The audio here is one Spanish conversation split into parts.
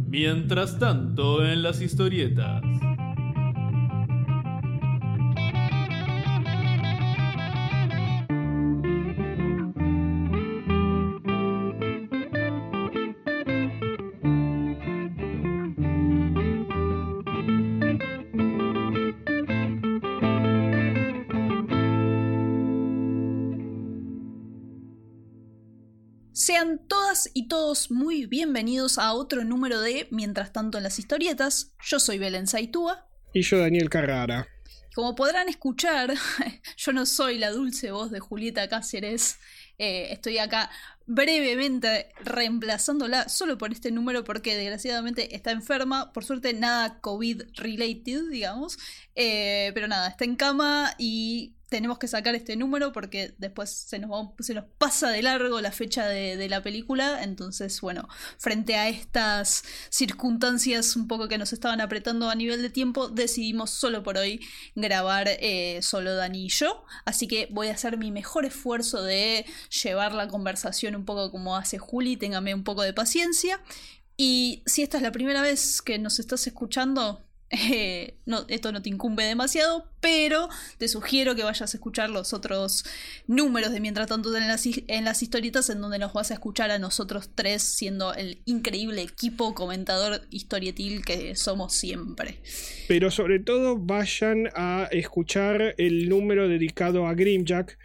Mientras tanto, en las historietas. Sean todas y todos muy bienvenidos a otro número de Mientras tanto en las historietas. Yo soy Belén Saitúa. Y yo, Daniel Carrara. Como podrán escuchar, yo no soy la dulce voz de Julieta Cáceres. Estoy acá brevemente reemplazándola solo por este número porque desgraciadamente está enferma. Por suerte nada COVID-related, digamos. Pero nada, está en cama y tenemos que sacar este número porque después se nos pasa de largo la fecha de la película. Entonces, bueno, frente a estas circunstancias un poco que nos estaban apretando a nivel de tiempo, decidimos solo por hoy grabar solo Dani y yo. Así que voy a hacer mi mejor esfuerzo de llevar la conversación un poco como hace Juli. Téngame un poco de paciencia. Y si esta es la primera vez que nos estás escuchando, no, esto no te incumbe demasiado, pero te sugiero que vayas a escuchar los otros números de Mientras tanto en las historietas, en donde nos vas a escuchar a nosotros tres siendo el increíble equipo comentador historietil que somos siempre. Pero sobre todo vayan a escuchar el número dedicado a Grimjack,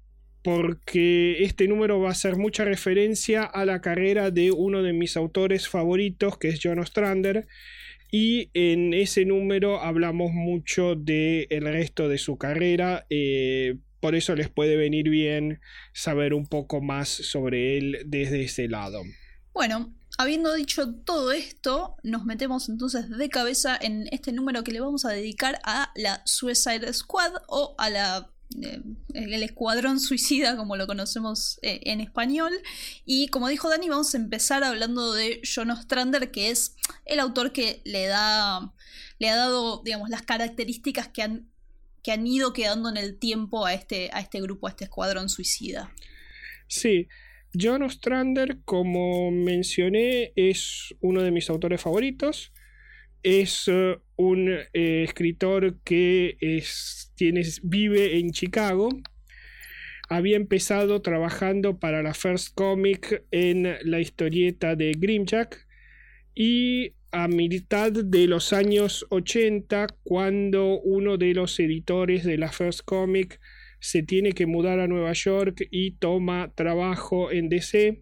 porque este número va a hacer mucha referencia a la carrera de uno de mis autores favoritos, que es John Ostrander. Y en ese número hablamos mucho del resto de su carrera, por eso les puede venir bien saber un poco más sobre él desde ese lado. Bueno, habiendo dicho todo esto, nos metemos entonces de cabeza en este número que le vamos a dedicar a la Suicide Squad o a el Escuadrón Suicida, como lo conocemos en español. Y como dijo Dani, vamos a empezar hablando de John Ostrander, que es el autor que le ha dado, digamos, las características que han ido quedando en el tiempo a este grupo, a este Escuadrón Suicida. Sí, John Ostrander, como mencioné, es uno de mis autores favoritos. Es un escritor que vive en Chicago. Había empezado trabajando para la First Comic en la historieta de Grimjack. Y a mitad de los años 80, cuando uno de los editores de la First Comic se tiene que mudar a Nueva York y toma trabajo en DC,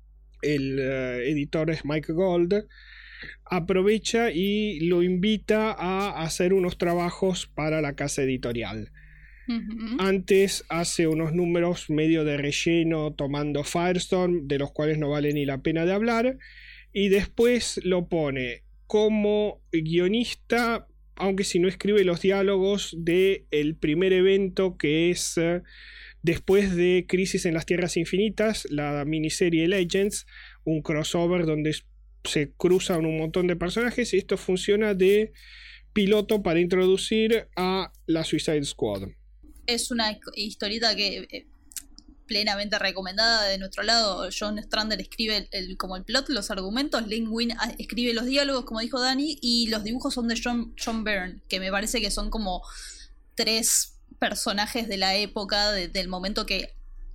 el editor es Mike Gold, aprovecha y lo invita a hacer unos trabajos para la casa editorial. Uh-huh. Antes hace unos números medio de relleno tomando Firestorm, de los cuales no vale ni la pena de hablar, y después lo pone como guionista, aunque si no escribe los diálogos del primer evento, que es después de Crisis en las Tierras Infinitas, la miniserie Legends, un crossover donde se cruzan un montón de personajes, y esto funciona de piloto para introducir a la Suicide Squad. Es una historieta que plenamente recomendada de nuestro lado. John Ostrander escribe como el plot, los argumentos, Len Wein escribe los diálogos, como dijo Dani, y los dibujos son de John Byrne, que me parece que son como tres personajes de la época, del momento que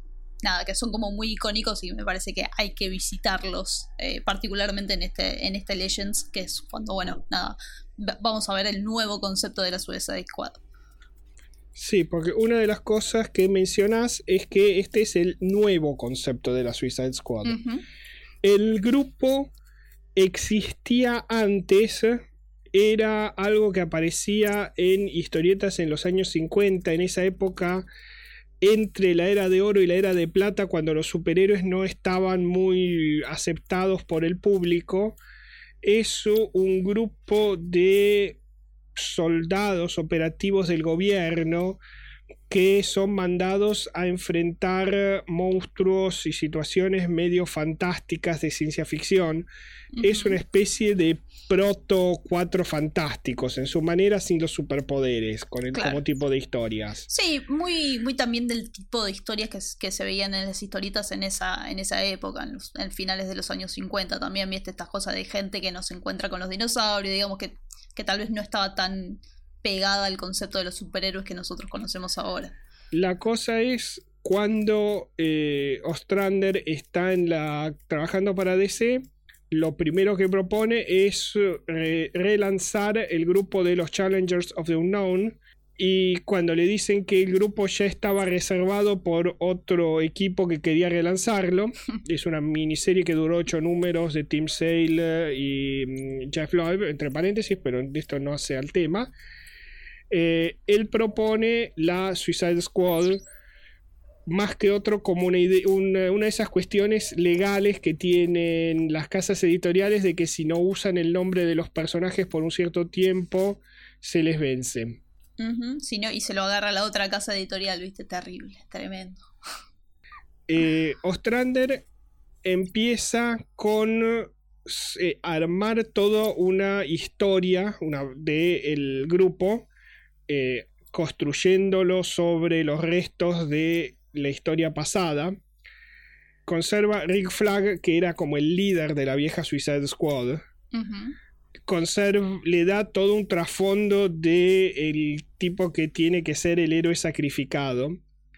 son como muy icónicos, y me parece que hay que visitarlos, particularmente en este Legends, que es cuando, vamos a ver el nuevo concepto de la Suicide Squad. Sí, porque una de las cosas que mencionás es que este es el nuevo concepto de la Suicide Squad. Uh-huh. El grupo existía antes, era algo que aparecía en historietas en los años 50, en esa época entre la era de oro y la era de plata, cuando los superhéroes no estaban muy aceptados por el público. Es un grupo de soldados operativos del gobierno que son mandados a enfrentar monstruos y situaciones medio fantásticas de ciencia ficción. Es una especie de proto Cuatro Fantásticos, en su manera sin los superpoderes, como tipo de historias. Sí, muy, muy también del tipo de historias que se veían en las historietas en esa época, en finales de los años 50 también, viste estas cosas de gente que no se encuentra con los dinosaurios, digamos que tal vez no estaba tan pegada al concepto de los superhéroes que nosotros conocemos ahora. La cosa es cuando Ostrander está trabajando para DC, lo primero que propone es relanzar el grupo de los Challengers of the Unknown, y cuando le dicen que el grupo ya estaba reservado por otro equipo que quería relanzarlo, es una miniserie que duró 8 números de Tim Sale y Jeff Loeb, entre paréntesis, pero esto no hace al tema. Él propone la Suicide Squad más que otro como una de esas cuestiones legales que tienen las casas editoriales de que si no usan el nombre de los personajes por un cierto tiempo se les vence. Si no, y se lo agarra la otra casa editorial, viste, terrible, tremendo. Ostrander empieza con armar toda una historia del grupo, construyéndolo sobre los restos de la historia pasada. Conserva Rick Flag, que era como el líder de la vieja Suicide Squad. Le da todo un trasfondo del tipo que tiene que ser el héroe sacrificado.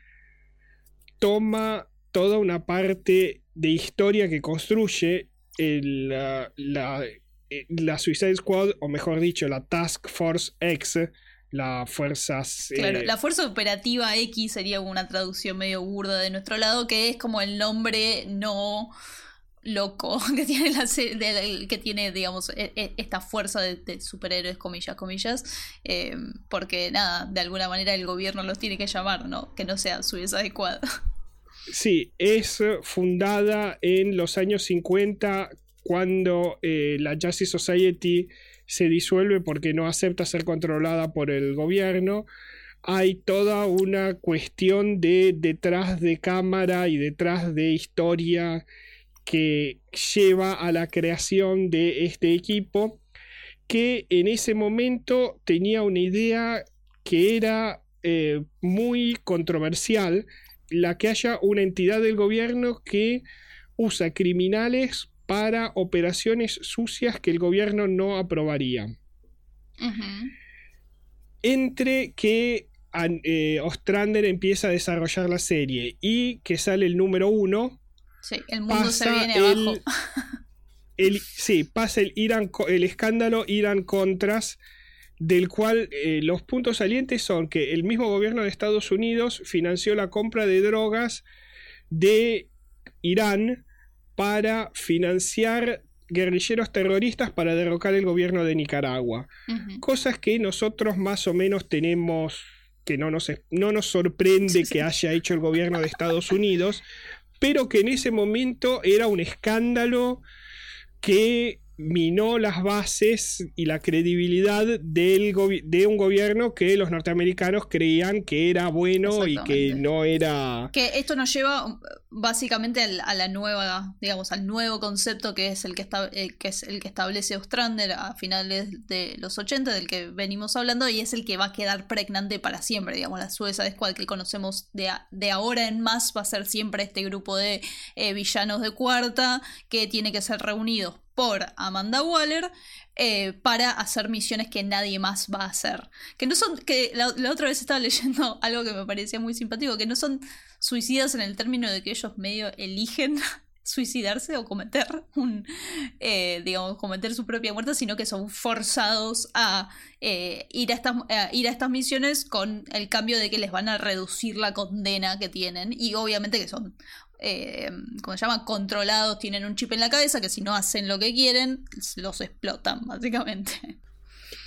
Toma toda una parte de historia que construye la Suicide Squad, o mejor dicho, la Task Force X, las fuerzas... Claro, la Fuerza Operativa X sería una traducción medio burda de nuestro lado, que es como el nombre no loco que tiene que tiene, digamos, esta fuerza de superhéroes, comillas, porque nada, de alguna manera el gobierno los tiene que llamar, ¿no? Que no sea Suicide Squad. Sí, es fundada en los años 50 cuando la Justice Society se disuelve porque no acepta ser controlada por el gobierno. Hay toda una cuestión de detrás de cámara y detrás de historia que lleva a la creación de este equipo, que en ese momento tenía una idea que era muy controversial, la que haya una entidad del gobierno que usa criminales para operaciones sucias que el gobierno no aprobaría. Entre que Ostrander empieza a desarrollar la serie y que sale el número 1, sí, el mundo se viene abajo. Pasa el escándalo Irán-Contras, del cual los puntos salientes son que el mismo gobierno de Estados Unidos financió la compra de drogas de Irán para financiar guerrilleros terroristas para derrocar el gobierno de Nicaragua. Cosas que nosotros más o menos tenemos, que no nos sorprende que haya hecho el gobierno de Estados Unidos, pero que en ese momento era un escándalo que minó las bases y la credibilidad de un gobierno que los norteamericanos creían que era bueno y que no era... Que esto nos lleva básicamente a la nueva, digamos, al nuevo concepto que es el que establece Ostrander a finales de los 80, del que venimos hablando, y es el que va a quedar pregnante para siempre, digamos. La Suicide Squad que conocemos de ahora en más va a ser siempre este grupo de villanos de cuarta que tiene que ser reunidos por Amanda Waller para hacer misiones que nadie más va a hacer. Que no son, que la otra vez estaba leyendo algo que me parecía muy simpático, que no son suicidas en el término de que ellos medio eligen suicidarse o cometer cometer su propia muerte, sino que son forzados a ir a estas misiones con el cambio de que les van a reducir la condena que tienen, y obviamente que son ¿cómo se llama? Controlados, tienen un chip en la cabeza que si no hacen lo que quieren los explotan básicamente.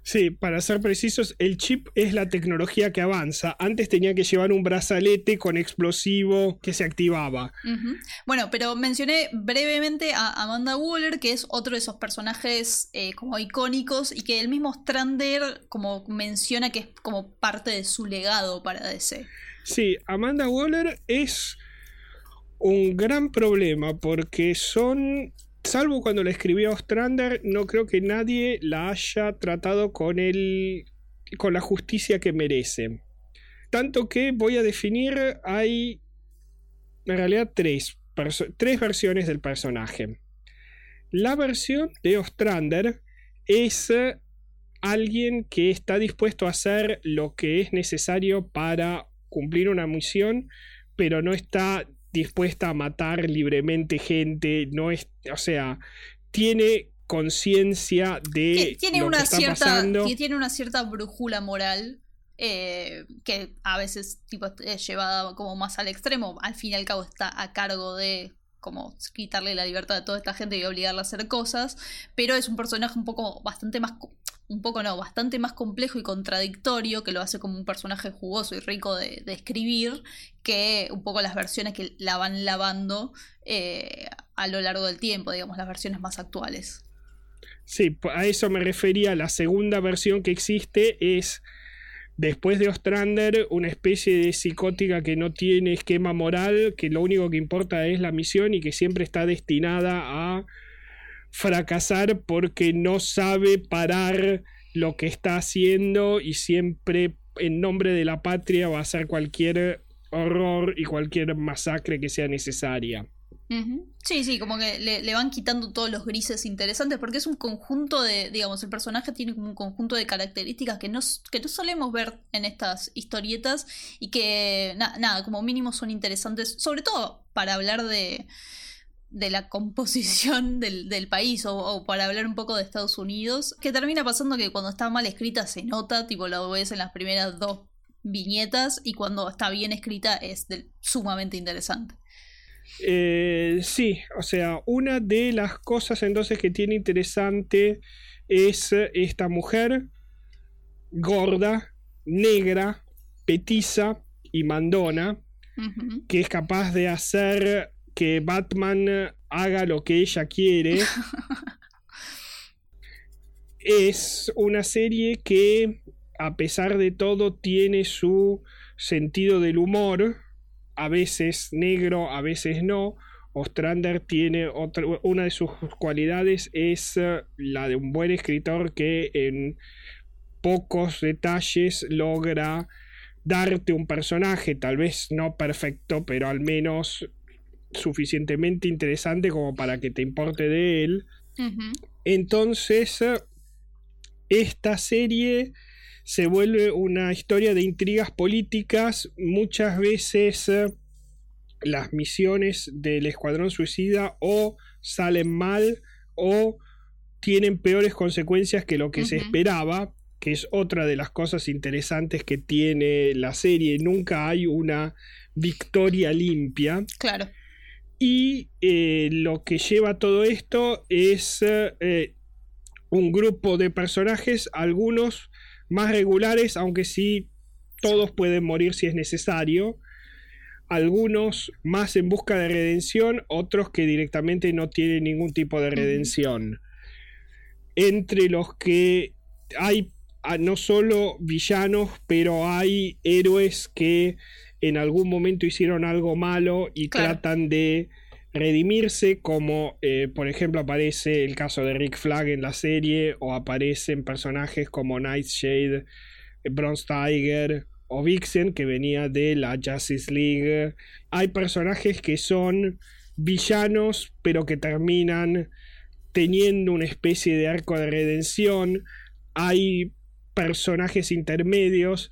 Sí, para ser precisos, el chip es la tecnología que avanza. Antes tenía que llevar un brazalete con explosivo que se activaba. Uh-huh. Bueno, pero mencioné brevemente a Amanda Waller, que es otro de esos personajes como icónicos y que el mismo Ostrander como menciona que es como parte de su legado para DC. Sí, Amanda Waller es un gran problema porque salvo cuando la escribió Ostrander, no creo que nadie la haya tratado con la justicia que merece. Tanto que voy a definir, hay en realidad tres versiones del personaje. La versión de Ostrander es alguien que está dispuesto a hacer lo que es necesario para cumplir una misión, pero no está dispuesta a matar libremente gente, o sea, tiene conciencia de tiene lo que está pasando. Tiene una cierta brújula moral que a veces es llevada como más al extremo. Al fin y al cabo está a cargo de como quitarle la libertad a toda esta gente y obligarla a hacer cosas, pero es un personaje bastante más complejo y contradictorio, que lo hace como un personaje jugoso y rico de escribir, que un poco las versiones que la van lavando a lo largo del tiempo, digamos, las versiones más actuales. Sí, a eso me refería. La segunda versión que existe es, después de Ostrander, una especie de psicótica que no tiene esquema moral, que lo único que importa es la misión y que siempre está destinada a fracasar porque no sabe parar lo que está haciendo y siempre en nombre de la patria va a hacer cualquier horror y cualquier masacre que sea necesaria. Uh-huh. Sí, como que le van quitando todos los grises interesantes porque es un conjunto de, digamos, el personaje tiene como un conjunto de características que no solemos ver en estas historietas y que nada, como mínimo son interesantes, sobre todo para hablar de la composición del país o para hablar un poco de Estados Unidos, que termina pasando que cuando está mal escrita se nota, tipo lo ves en las primeras 2 viñetas, y cuando está bien escrita es sumamente interesante. Sí, o sea, una de las cosas entonces que tiene interesante es esta mujer gorda, negra, petiza y mandona, uh-huh, que es capaz de hacer que Batman haga lo que ella quiere. Es una serie que, a pesar de todo, tiene su sentido del humor, a veces negro, a veces no. Ostrander tiene una de sus cualidades es la de un buen escritor que en pocos detalles logra darte un personaje, tal vez no perfecto, pero al menos suficientemente interesante como para que te importe de él. Uh-huh. Entonces esta serie se vuelve una historia de intrigas políticas. Muchas veces las misiones del Escuadrón Suicida o salen mal o tienen peores consecuencias que lo que, uh-huh, se esperaba, que es otra de las cosas interesantes que tiene la serie. Nunca hay una victoria limpia. Claro. Y lo que lleva a todo esto es un grupo de personajes, algunos más regulares, aunque sí todos pueden morir si es necesario, algunos más en busca de redención, otros que directamente no tienen ningún tipo de redención. Entre los que hay no solo villanos, pero hay héroes que en algún momento hicieron algo malo y claro, tratan de redimirse, como por ejemplo aparece el caso de Rick Flag en la serie, o aparecen personajes como Nightshade, Bronze Tiger o Vixen, que venía de la Justice League. Hay personajes que son villanos pero que terminan teniendo una especie de arco de redención. Hay personajes intermedios.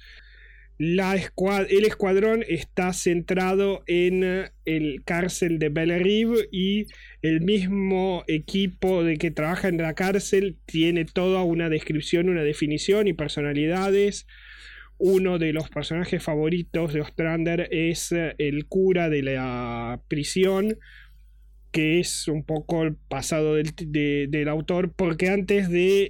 El escuadrón está centrado en el cárcel de Belle Reve y el mismo equipo de que trabaja en la cárcel tiene toda una descripción, una definición y personalidades. Uno de los personajes favoritos de Ostrander es el cura de la prisión, que es un poco el pasado del autor, porque antes de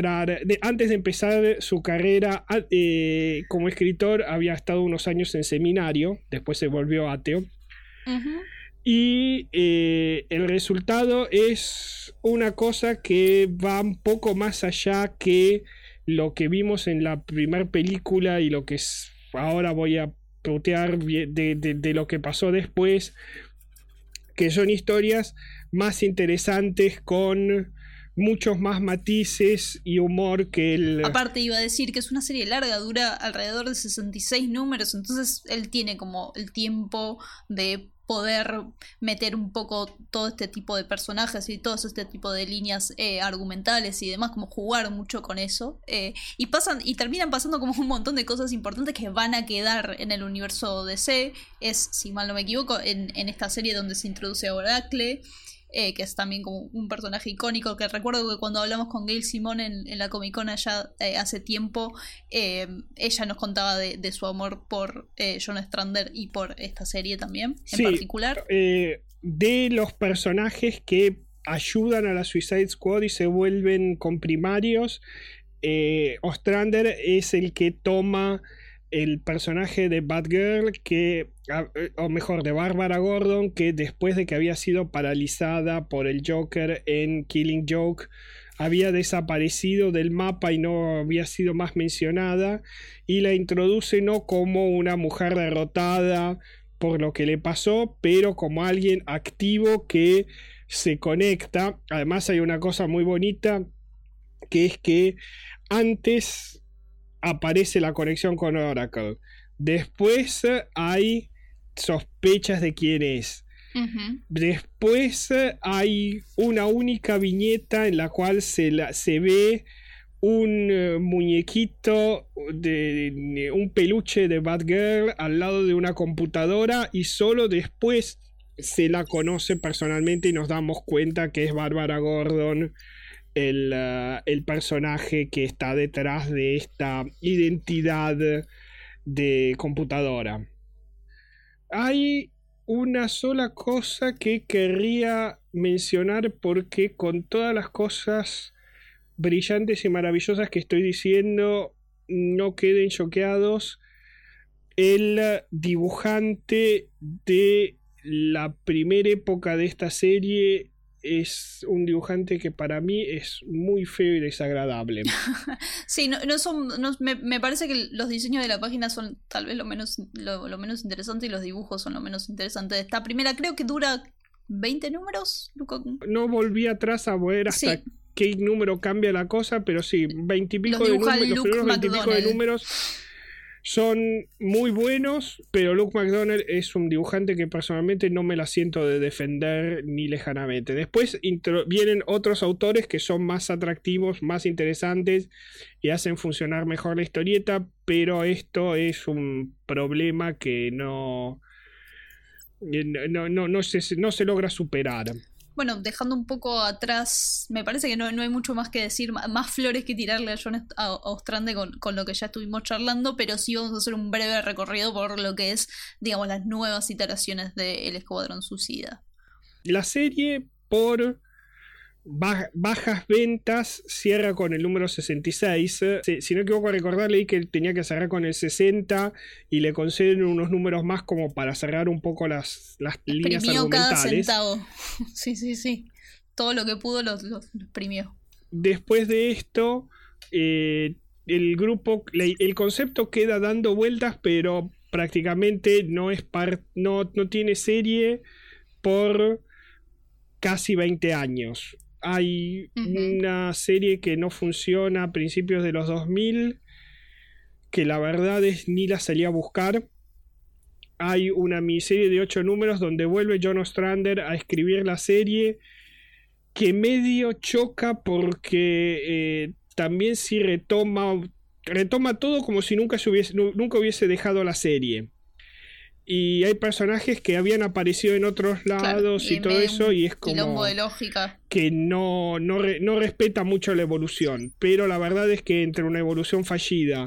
empezar su carrera como escritor había estado unos años en seminario, después se volvió ateo. Uh-huh. Y el resultado es una cosa que va un poco más allá que lo que vimos en la primera película y lo que ahora voy a putear de lo que pasó después, que son historias más interesantes con muchos más matices y humor que el... Aparte iba a decir que es una serie larga, dura alrededor de 66 números, entonces él tiene como el tiempo de poder meter un poco todo este tipo de personajes y todo este tipo de líneas argumentales y demás, como jugar mucho con eso, y terminan pasando como un montón de cosas importantes que van a quedar en el universo DC. Es, si mal no me equivoco, en esta serie donde se introduce a Oracle, que es también como un personaje icónico, que recuerdo que cuando hablamos con Gail Simón en la Comic Con allá hace tiempo, ella nos contaba de su amor por John Strander y por esta serie también, en particular. De los personajes que ayudan a la Suicide Squad y se vuelven comprimarios, Ostrander es el que toma el personaje de Batgirl, o mejor, de Bárbara Gordon, que después de que había sido paralizada por el Joker en Killing Joke, había desaparecido del mapa y no había sido más mencionada, y la introduce no como una mujer derrotada por lo que le pasó, pero como alguien activo que se conecta. Además hay una cosa muy bonita, que es que antes aparece la conexión con Oracle, después hay sospechas de quién es, uh-huh. Después hay una única viñeta en la cual se ve un muñequito, un peluche de Batgirl al lado de una computadora, y solo después se la conoce personalmente y nos damos cuenta que es Bárbara Gordon el personaje que está detrás de esta identidad de computadora. Hay una sola cosa que querría mencionar, porque con todas las cosas brillantes y maravillosas que estoy diciendo, no queden choqueados. El dibujante de la primera época de esta serie es un dibujante que para mí es muy feo y desagradable. Sí, me parece que los diseños de la página son tal vez lo menos interesante, y los dibujos son lo menos interesante de esta primera. Creo que dura 20 números. No volví atrás a ver hasta qué número cambia la cosa, pero sí, 20 y pico de números, los primeros 20 y pico de números son muy buenos, pero Luke McDonnell es un dibujante que personalmente no me la siento de defender ni lejanamente. Después vienen otros autores que son más atractivos, más interesantes y hacen funcionar mejor la historieta, pero esto es un problema que no se logra superar. Bueno, dejando un poco atrás, me parece que no hay mucho más que decir, más flores que tirarle a Ostrander con lo que ya estuvimos charlando, pero sí vamos a hacer un breve recorrido por lo que es, digamos, las nuevas iteraciones de El Escuadrón Suicida. La serie, por bajas ventas, cierra con el número 66. Si no me equivoco, recordarle que tenía que cerrar con el 60 y le conceden unos números más como para cerrar un poco las líneas argumentales. Cada centavo. Sí. Todo lo que pudo lo exprimió. Después de esto, el grupo, el concepto queda dando vueltas, pero prácticamente no tiene serie por casi 20 años. Hay una serie que no funciona a principios de los 2000, que la verdad es ni la salí a buscar. Hay una miniserie de 8 números donde vuelve John Ostrander a escribir la serie, que medio choca porque también sí retoma todo como si nunca hubiese dejado la serie. Y hay personajes que habían aparecido en otros lados, claro, y todo eso, y es como de lógica que no respeta mucho la evolución. Pero la verdad es que entre una evolución fallida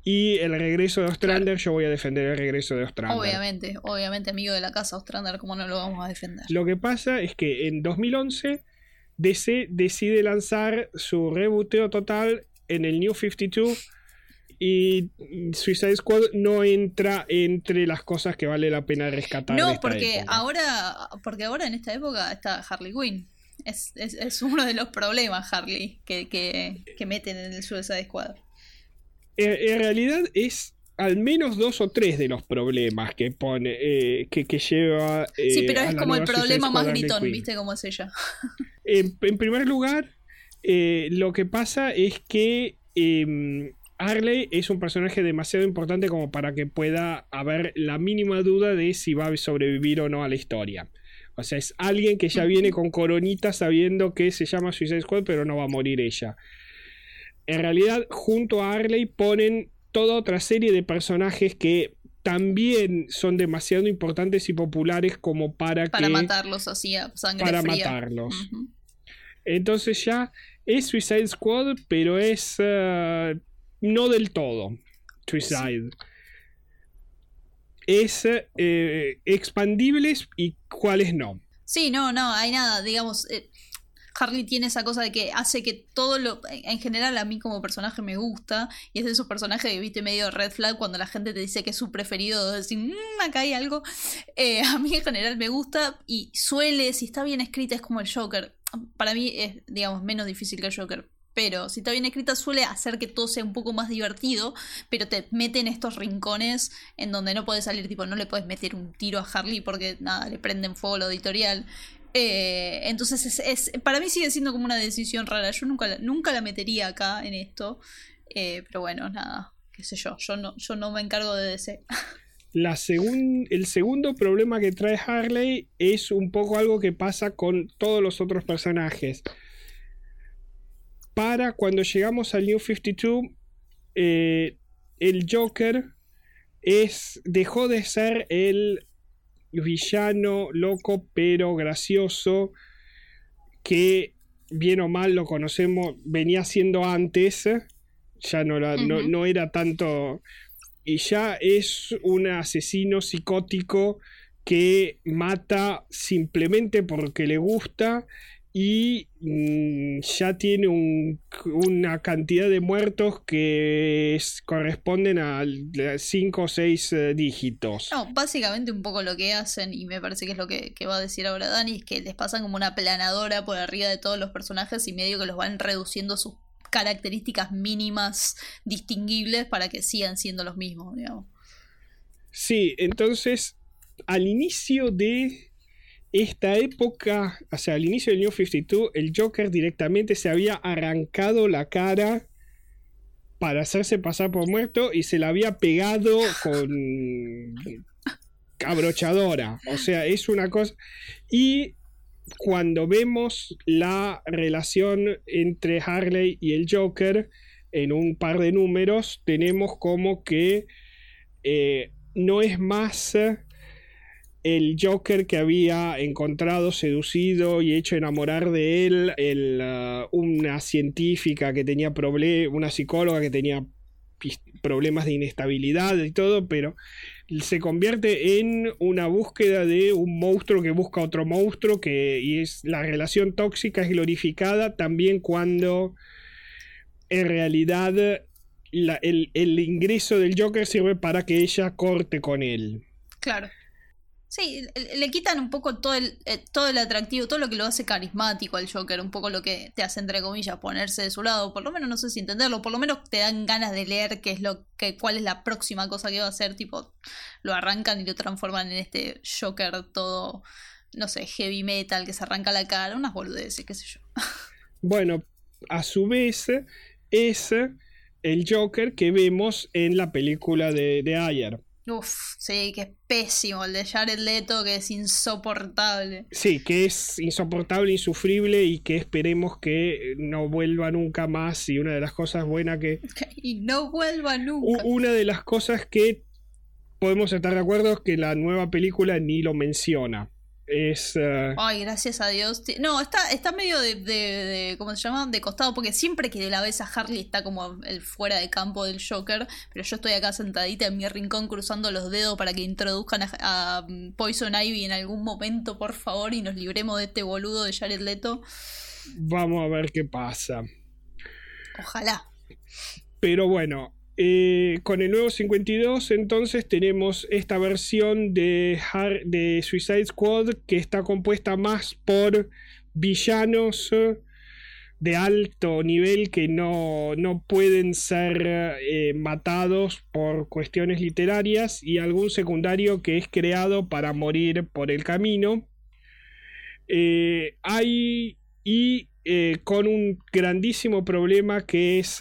y el regreso de Ostrander, yo voy a defender el regreso de Ostrander. Obviamente, amigo de la casa Ostrander, ¿cómo no lo vamos a defender? Lo que pasa es que en 2011 DC decide lanzar su reboteo total en el New 52 y Suicide Squad no entra entre las cosas que vale la pena rescatar. No, de esta porque época. ahora en esta época está Harley Quinn. Es uno de los problemas, Harley, que meten en el Suicide Squad. En realidad es al menos 2 o 3 de los problemas que pone que lleva sí, pero es como el problema más gritón, Quinn. ¿viste cómo es ella? En primer lugar, lo que pasa es que Harley es un personaje demasiado importante como para que pueda haber la mínima duda de si va a sobrevivir o no a la historia. O sea, es alguien que ya viene con coronita sabiendo que se llama Suicide Squad, pero no va a morir ella. En realidad, junto a Harley ponen toda otra serie de personajes que también son demasiado importantes y populares como para matarlos así a sangre fría. Matarlos. Entonces ya es Suicide Squad, pero es no del todo Suicide. Sí. Es expandibles y cuáles no. Sí, no, hay nada, digamos... Harley tiene esa cosa de que hace que todo lo... En general a mí como personaje me gusta. Y es de esos personajes que viste medio red flag cuando la gente te dice que es su preferido. Decir, acá hay algo. A mí en general me gusta. Y suele, si está bien escrita, es como el Joker. Para mí es, digamos, menos difícil que el Joker. Pero si está bien escrita suele hacer que todo sea un poco más divertido. Pero te mete en estos rincones en donde no puedes salir. Tipo, no le puedes meter un tiro a Harley porque nada, le prenden fuego lo editorial. Entonces para mí sigue siendo como una decisión rara. Yo nunca la metería acá en esto, pero bueno, nada, qué sé yo no me encargo de DC. El segundo problema que trae Harley es un poco algo que pasa con todos los otros personajes. Para cuando llegamos al New 52, el Joker dejó de ser el villano loco pero gracioso que bien o mal lo conocemos, venía siendo antes, ya no era tanto, y ya es un asesino psicótico que mata simplemente porque le gusta y ya tiene una cantidad de muertos que corresponden a 5 o 6 dígitos. No, básicamente un poco lo que hacen, y me parece que es lo que va a decir ahora Dani, es que les pasan como una planadora por arriba de todos los personajes y medio que los van reduciendo a sus características mínimas distinguibles para que sigan siendo los mismos, digamos. Sí, entonces al inicio de esta época, o sea, al inicio del New 52, el Joker directamente se había arrancado la cara para hacerse pasar por muerto y se la había pegado con abrochadora. O sea, es una cosa... Y cuando vemos la relación entre Harley y el Joker en un par de números, tenemos como que no es más... el Joker que había encontrado, seducido y hecho enamorar de él, una científica que tenía una psicóloga que tenía problemas de inestabilidad y todo, pero se convierte en una búsqueda de un monstruo que busca otro monstruo, y es la relación tóxica es glorificada también cuando en realidad el ingreso del Joker sirve para que ella corte con él. Claro. Sí, le quitan un poco todo el atractivo, todo lo que lo hace carismático al Joker, un poco lo que te hace, entre comillas, ponerse de su lado, por lo menos no sé si entenderlo, por lo menos te dan ganas de leer cuál es la próxima cosa que va a hacer, tipo, lo arrancan y lo transforman en este Joker todo, no sé, heavy metal, que se arranca la cara, unas boludeces, qué sé yo. Bueno, a su vez es el Joker que vemos en la película de Ayer. Uf, sí, que es pésimo. El de Jared Leto, que es insoportable. Sí, que es insoportable, insufrible y que esperemos que no vuelva nunca más. Y una de las cosas buenas y no vuelva nunca. Una de las cosas que podemos estar de acuerdo es que la nueva película ni lo menciona. Ay, gracias a Dios. No, está medio de ¿cómo se llama? De costado, porque siempre que la ves a Harley está como el fuera de campo del Joker, pero yo estoy acá sentadita en mi rincón cruzando los dedos para que introduzcan a Poison Ivy en algún momento, por favor, y nos libremos de este boludo de Jared Leto. Vamos a ver qué pasa. Ojalá. Pero bueno, con el nuevo 52 entonces tenemos esta versión de Suicide Squad que está compuesta más por villanos de alto nivel que no pueden ser matados por cuestiones literarias, y algún secundario que es creado para morir por el camino. Con un grandísimo problema que es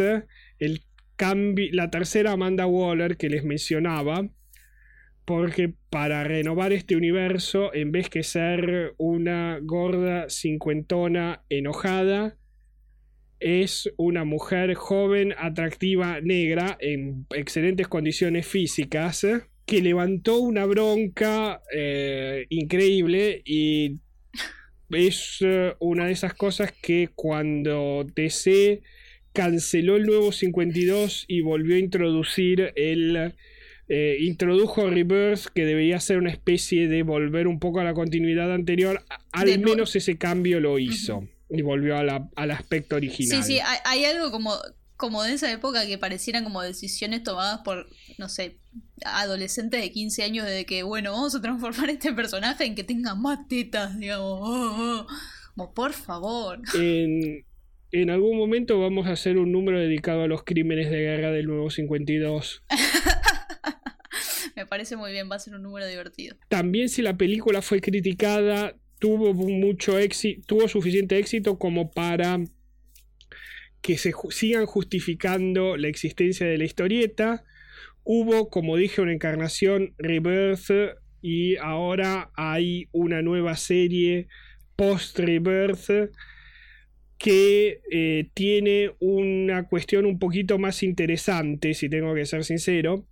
la tercera Amanda Waller que les mencionaba, porque para renovar este universo, en vez que ser una gorda cincuentona enojada, es una mujer joven, atractiva, negra, en excelentes condiciones físicas, que levantó una bronca increíble, y es una de esas cosas que cuando DC canceló el nuevo 52 y volvió a introducir introdujo Rebirth, que debería ser una especie de volver un poco a la continuidad anterior, al menos ese cambio lo hizo. Uh-huh. Y volvió al aspecto original. Sí, hay algo como de esa época que parecieran como decisiones tomadas por, no sé, adolescentes de 15 años, de que, bueno, vamos a transformar este personaje en que tenga más tetas, digamos. Como, por favor. En algún momento vamos a hacer un número dedicado a los crímenes de guerra del nuevo 52. Me parece muy bien, va a ser un número divertido. También, si la película fue criticada, tuvo suficiente éxito como para que se sigan justificando la existencia de la historieta. Hubo, como dije, una encarnación Rebirth, y ahora hay una nueva serie post-Rebirth que tiene una cuestión un poquito más interesante, si tengo que ser sincero.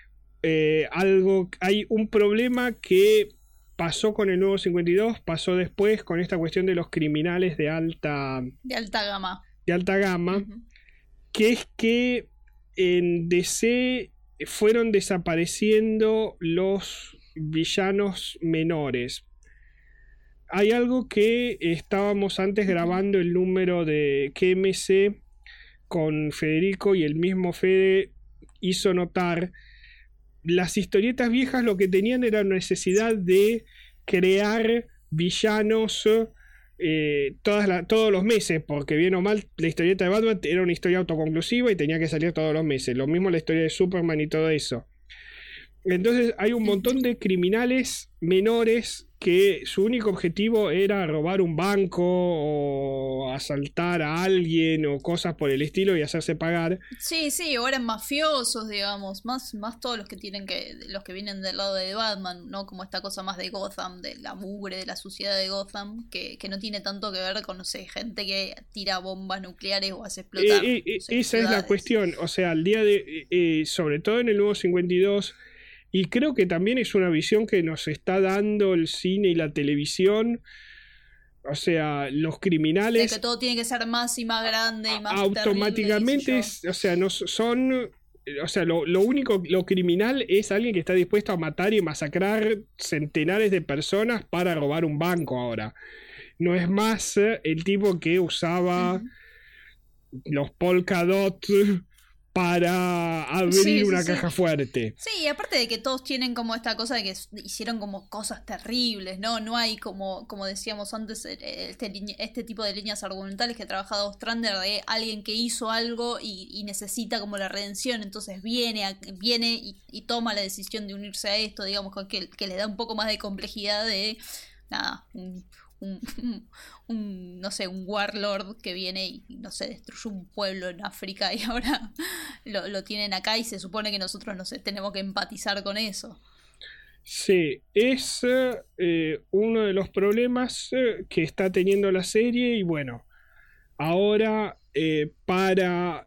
Hay un problema que pasó con el nuevo 52, pasó después con esta cuestión de los criminales de alta gama. Uh-huh. Que es que en DC fueron desapareciendo los villanos menores. Hay algo que estábamos antes grabando el número de KMC con Federico, y el mismo Fede hizo notar. Las historietas viejas lo que tenían era necesidad de crear villanos todos los meses, porque bien o mal la historieta de Batman era una historia autoconclusiva y tenía que salir todos los meses. Lo mismo la historia de Superman y todo eso. Entonces hay un montón de criminales menores que su único objetivo era robar un banco o asaltar a alguien o cosas por el estilo y hacerse pagar. Sí, o eran mafiosos, digamos, más todos los que vienen del lado de Batman, ¿no? Como esta cosa más de Gotham, de la mugre, de la suciedad de Gotham, que no tiene tanto que ver con, no sé, gente que tira bombas nucleares o hace explotar. Esa es la cuestión, o sea, al día de, sobre todo en el nuevo 52, y creo que también es una visión que nos está dando el cine y la televisión. O sea, los criminales... De que todo tiene que ser más y más grande y más automáticamente, o sea, no son... O sea, lo criminal es alguien que está dispuesto a matar y masacrar centenares de personas para robar un banco ahora. No es más el tipo que usaba los polka dot para abrir una caja fuerte. Sí, y aparte de que todos tienen como esta cosa de que hicieron como cosas terribles, ¿no? No hay como decíamos antes, este tipo de líneas argumentales que ha trabajado Ostrander, de alguien que hizo algo y necesita como la redención, entonces viene y toma la decisión de unirse a esto, digamos, que le da un poco más de complejidad de nada, no sé, un warlord que viene y, no sé, destruyó un pueblo en África y ahora lo tienen acá y se supone que nosotros, no sé, tenemos que empatizar con eso. Sí, es uno de los problemas que está teniendo la serie, y bueno, ahora para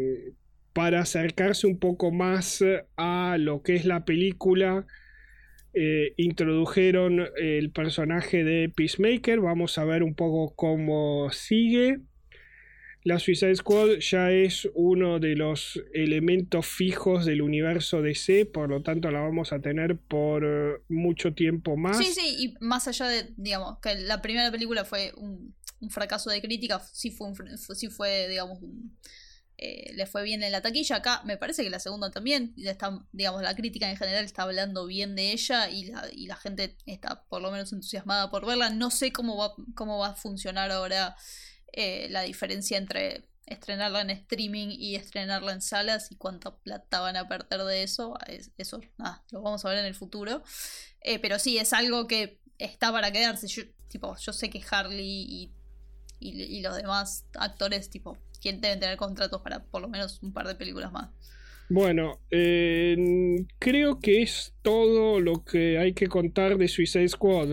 acercarse un poco más a lo que es la película, introdujeron el personaje de Peacemaker. Vamos a ver un poco cómo sigue. La Suicide Squad ya es uno de los elementos fijos del universo DC, por lo tanto la vamos a tener por mucho tiempo más. Sí, y más allá de, digamos, que la primera película fue un fracaso de crítica, sí fue digamos, le fue bien en la taquilla. Acá me parece que la segunda también, digamos, la crítica en general está hablando bien de ella y la gente está por lo menos entusiasmada por verla. No sé cómo va a funcionar ahora la diferencia entre estrenarla en streaming y estrenarla en salas y cuánta plata van a perder de eso. Eso, nada, lo vamos a ver en el futuro. Pero sí, es algo que está para quedarse. Yo sé que Harley y los demás actores, deben tener contratos para por lo menos un par de películas más. Bueno, creo que es todo lo que hay que contar de Suicide Squad.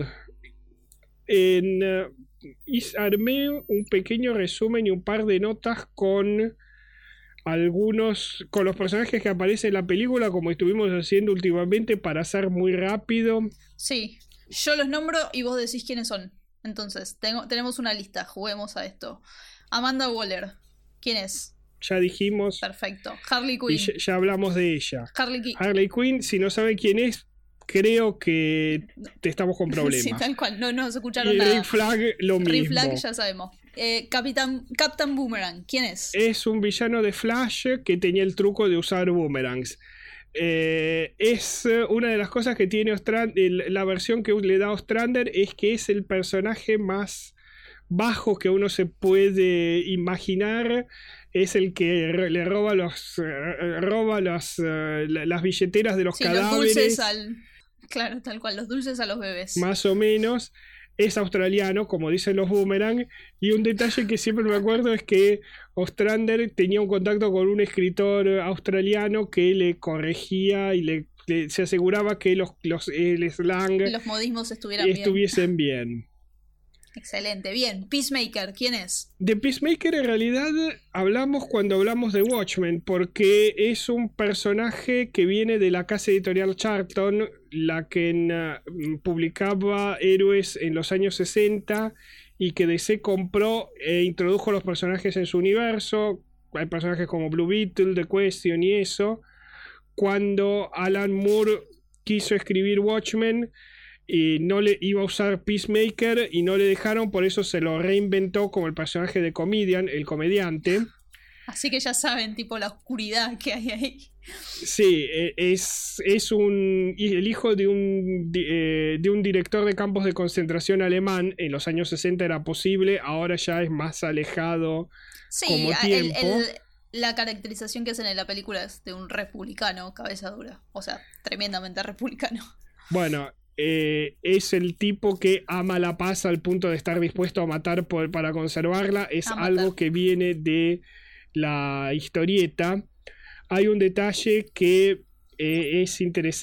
Armé un pequeño resumen y un par de notas con los personajes que aparecen en la película, como estuvimos haciendo últimamente, para ser muy rápido. Sí, yo los nombro y vos decís quiénes son. Entonces, tenemos una lista, juguemos a esto. Amanda Waller, ¿quién es? Ya dijimos. Perfecto. Harley Quinn. Y ya hablamos de ella. Harley Quinn, si no saben quién es, creo que estamos con problemas. Sí, tal cual, no se escucharon y nada. Rick Flag, lo mismo. Rick Flag ya sabemos. Captain Boomerang, ¿quién es? Es un villano de Flash que tenía el truco de usar boomerangs. Es una de las cosas que tiene la versión que le da Ostrander, es que es el personaje más bajo que uno se puede imaginar. Es el que le roba las billeteras de los cadáveres. Los dulces claro, tal cual, los dulces a los bebés. Más o menos. Es australiano, como dicen los Boomerang. Y un detalle que siempre me acuerdo es que Ostrander tenía un contacto con un escritor australiano que le corregía y se aseguraba que el slang, los modismos estuviesen bien. Excelente, bien. Peacemaker, ¿quién es? De Peacemaker en realidad hablamos cuando hablamos de Watchmen, porque es un personaje que viene de la casa editorial Charlton, la que publicaba héroes en los años 60 y que DC compró e introdujo los personajes en su universo. Hay personajes como Blue Beetle, The Question y eso. Cuando Alan Moore quiso escribir Watchmen, y no le iba a usar Peacemaker y no le dejaron, por eso se lo reinventó como el personaje de Comedian, el comediante. Así que ya saben, la oscuridad que hay ahí. Sí, es el hijo de un director de campos de concentración alemán. En los años 60 era posible, ahora ya es más alejado como tiempo. La caracterización que hacen en la película es de un republicano, cabeza dura. O sea, tremendamente republicano. Bueno, es el tipo que ama la paz al punto de estar dispuesto a matar para conservarla. Es algo que viene de la historieta. Hay un detalle que es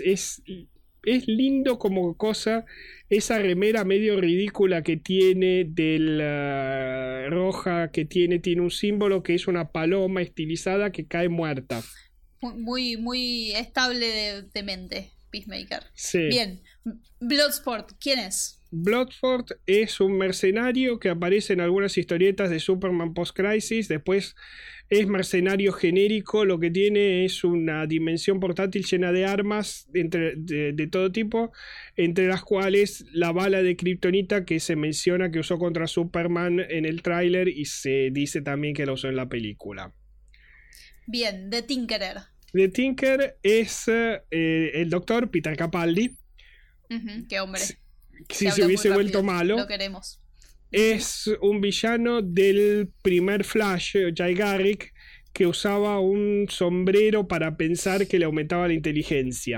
lindo como cosa. Esa remera medio ridícula que tiene roja, que tiene un símbolo que es una paloma estilizada que cae muerta. Muy, muy estable de mente. Peacemaker. Sí. Bien. Bloodsport, ¿quién es? Bloodsport es un mercenario que aparece en algunas historietas de Superman Post-Crisis. Después es mercenario genérico. Lo que tiene es una dimensión portátil llena de armas de todo tipo, entre las cuales la bala de kriptonita que se menciona que usó contra Superman en el tráiler y se dice también que la usó en la película. Bien, The Tinkerer. The Tinker es el doctor Peter Capaldi. Qué hombre. Si se hubiese vuelto malo. Lo queremos. Es un villano del primer Flash, Jay Garrick, que usaba un sombrero para pensar que le aumentaba la inteligencia.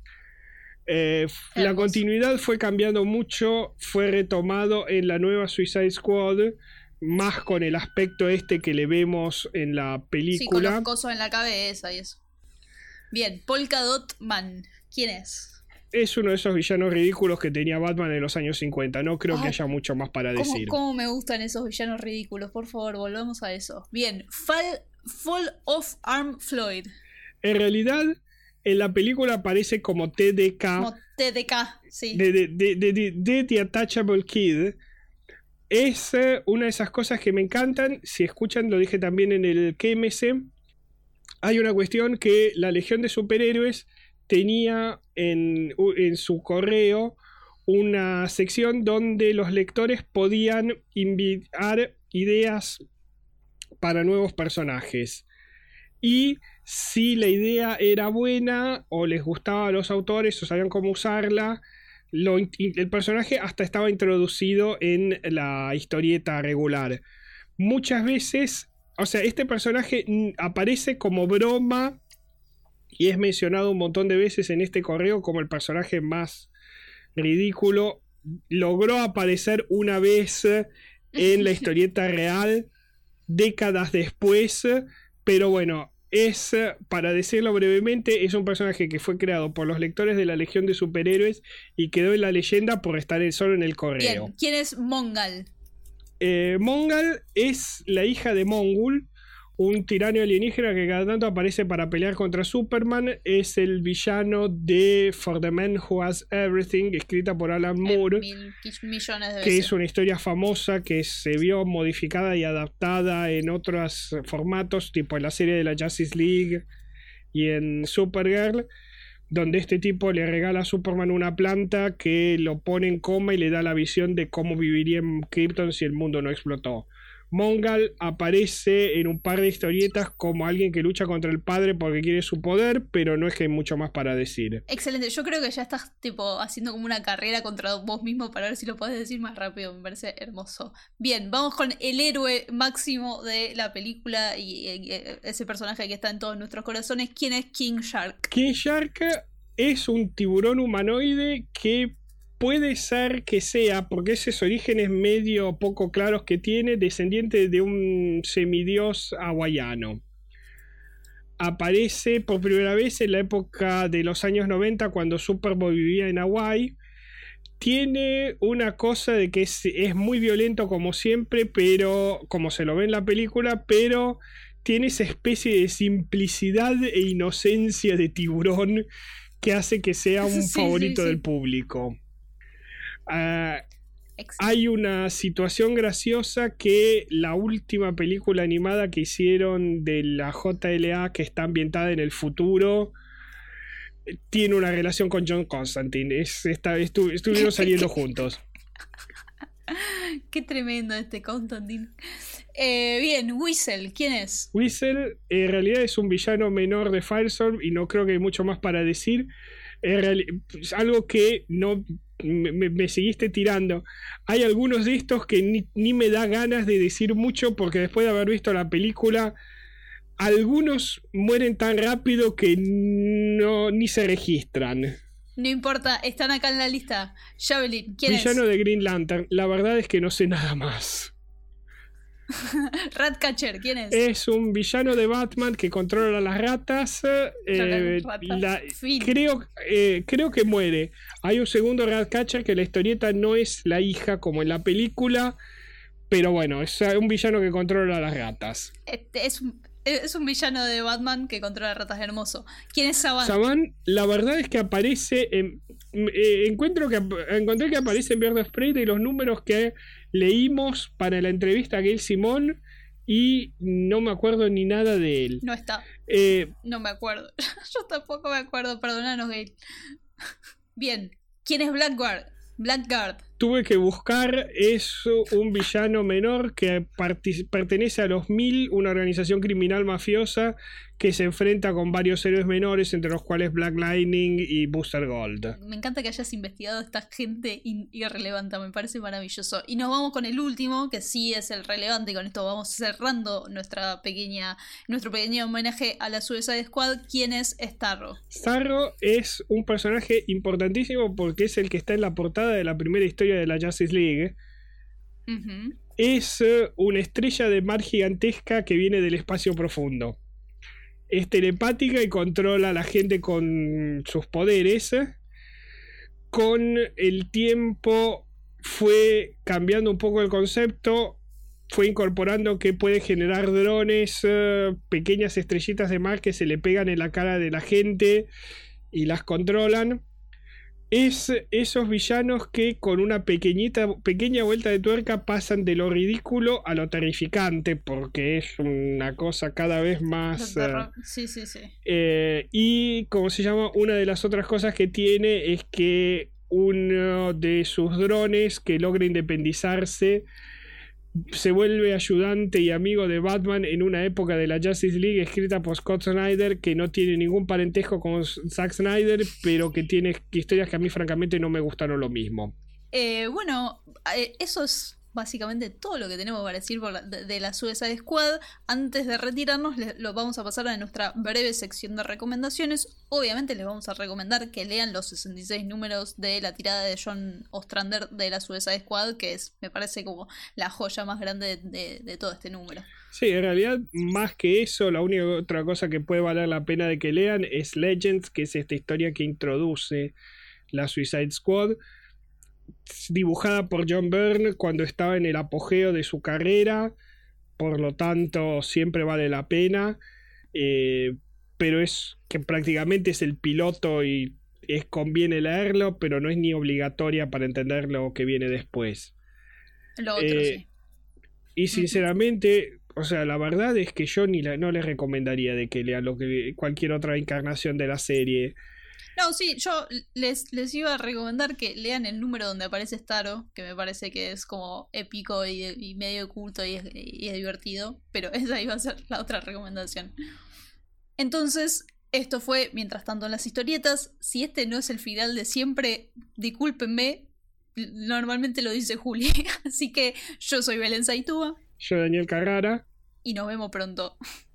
La continuidad fue cambiando mucho, fue retomado en la nueva Suicide Squad, más con el aspecto que le vemos en la película. Sí, con los cosos en la cabeza y eso. Bien, Polka Dot Man, ¿quién es? Es uno de esos villanos ridículos que tenía Batman en los años 50. No creo que haya mucho más para decir. ¿Cómo me gustan esos villanos ridículos? Por favor, volvamos a eso. Bien, Fall of Arm Floyd. En realidad en la película aparece como TDK. Como TDK, sí. De The Detachable Kid. Es una de esas cosas que me encantan. Si escuchan, lo dije también en el KMC. Hay una cuestión que la Legión de Superhéroes tenía en su correo una sección donde los lectores podían enviar ideas para nuevos personajes. Y si la idea era buena o les gustaba a los autores o sabían cómo usarla, el personaje hasta estaba introducido en la historieta regular. Muchas veces, o sea, este personaje aparece como broma y es mencionado un montón de veces en este correo como el personaje más ridículo. Logró aparecer una vez en la historieta real décadas después, pero bueno, es, para decirlo brevemente, es un personaje que fue creado por los lectores de la Legión de Superhéroes y quedó en la leyenda por estar solo en el correo. Bien, ¿quién es Mongal? Mongal es la hija de Mongul, un tirano alienígena que cada tanto aparece para pelear contra Superman. Es el villano de For the Man Who Has Everything, escrita por Alan Moore, millones de que veces. es una historia famosa que se vio modificada y adaptada en otros formatos, tipo en la serie de la Justice League y en Supergirl, donde este tipo le regala a Superman una planta que lo pone en coma y le da la visión de cómo viviría en Krypton si el mundo no explotó. Mongal aparece en un par de historietas como alguien que lucha contra el padre porque quiere su poder, pero no es que hay mucho más para decir. Excelente, yo creo que ya estás tipo haciendo como una carrera contra vos mismo para ver si lo podés decir más rápido, me parece hermoso. Bien, vamos con el héroe máximo de la película y ese personaje que está en todos nuestros corazones. ¿Quién es King Shark? King Shark es un tiburón humanoide que puede ser que sea, porque esos orígenes medio poco claros que tiene, descendiente de un semidios hawaiano. Aparece por primera vez en la época de los años 90 cuando Superboy vivía en Hawái. Tiene una cosa de que es muy violento como siempre, pero como se lo ve en la película, pero tiene esa especie de simplicidad e inocencia de tiburón que hace que sea un favorito del público. Hay una situación graciosa que la última película animada que hicieron de la JLA, que está ambientada en el futuro, tiene una relación con John Constantine. Estuvieron saliendo juntos. Qué tremendo este Constantine. Bien, Whistle, ¿quién es? Whistle en realidad es un villano menor de Firestorm y no creo que hay mucho más para decir. Es algo que no me seguiste tirando. Hay algunos de estos que ni me da ganas de decir mucho porque después de haber visto la película, algunos mueren tan rápido que ni se registran. No importa, están acá en la lista. Javelin, ¿quién es? Villano de Green Lantern. La verdad es que no sé nada más. Ratcatcher, ¿quién es? Es un villano de Batman que controla las ratas. Creo que muere. Hay un segundo Ratcatcher que la historieta no es la hija como en la película, pero bueno, es un villano que controla las ratas. Es un villano de Batman que controla ratas, hermoso. ¿Quién es Saban? Saban, la verdad es que aparece encontré que aparece en Bird of Prey de los números que leímos para la entrevista a Gail Simón y no me acuerdo ni nada de él. No está. No me acuerdo. Yo tampoco me acuerdo, perdonanos, Gail. Bien, ¿quién es Blackguard? Tuve que buscar, es un villano menor que pertenece a los 1000, una organización criminal mafiosa que se enfrenta con varios héroes menores, entre los cuales Black Lightning y Booster Gold. Me encanta que hayas investigado a esta gente irrelevante, me parece maravilloso. Y nos vamos con el último, que sí es el relevante, y con esto vamos cerrando nuestro pequeño homenaje a la Suicide Squad. ¿Quién es Starro? Starro es un personaje importantísimo porque es el que está en la portada de la primera historia de la Justice League. Uh-huh. Es una estrella de mar gigantesca que viene del espacio profundo. Es telepática y controla a la gente con sus poderes. Con el tiempo fue cambiando un poco el concepto. fue incorporando que puede generar drones, pequeñas estrellitas de mar que se le pegan en la cara de la gente y las controlan. Es esos villanos que con una pequeña vuelta de tuerca pasan de lo ridículo a lo terrificante, porque es una cosa cada vez más... Sí. Y como se llama, una de las otras cosas que tiene es que uno de sus drones que logra independizarse se vuelve ayudante y amigo de Batman en una época de la Justice League escrita por Scott Snyder, que no tiene ningún parentesco con Zack Snyder, pero que tiene historias que a mí francamente no me gustaron lo mismo. Eso es básicamente todo lo que tenemos para decir de la Suicide Squad. Antes de retirarnos, lo vamos a pasar a nuestra breve sección de recomendaciones. Obviamente les vamos a recomendar que lean los 66 números de la tirada de John Ostrander de la Suicide Squad, que me parece como la joya más grande de todo este número. Sí, en realidad, más que eso, la única otra cosa que puede valer la pena de que lean es Legends, que es esta historia que introduce la Suicide Squad, dibujada por John Byrne cuando estaba en el apogeo de su carrera, por lo tanto siempre vale la pena, pero es que prácticamente es el piloto y conviene leerlo, pero no es ni obligatoria para entender lo que viene después. Lo otro sí. Y sinceramente, o sea, la verdad es que yo no les recomendaría de que lean cualquier otra encarnación de la serie. No, sí, yo les iba a recomendar que lean el número donde aparece Starro, que me parece que es como épico y medio oculto y es divertido, pero esa iba a ser la otra recomendación. Entonces, esto fue Mientras tanto en las historietas. Si este no es el final de siempre, discúlpenme, normalmente lo dice Juli. Así que yo soy Belén Saitúa. Yo Daniel Carrara. Y nos vemos pronto.